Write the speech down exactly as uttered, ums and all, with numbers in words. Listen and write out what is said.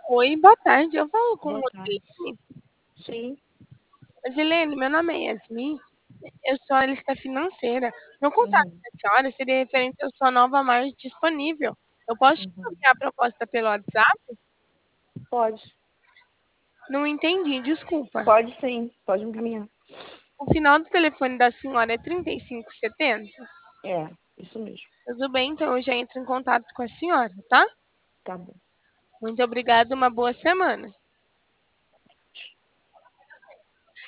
Oi, boa tarde. Eu falo com Boa tarde. Rosilene. Sim. Rosilene, meu nome é Yasmin. Eu sou analista financeira. Meu contato Uhum. com a senhora seria referente à sua nova margem disponível. Eu posso te Uhum. enviar a proposta pelo WhatsApp? Pode. Não entendi, desculpa. Pode sim. Pode me encaminhar. O final do telefone da senhora é trinta e cinco setenta? É, isso mesmo. Tudo bem, então eu já entro em contato com a senhora, tá? Tá bom. Muito obrigada, uma boa semana.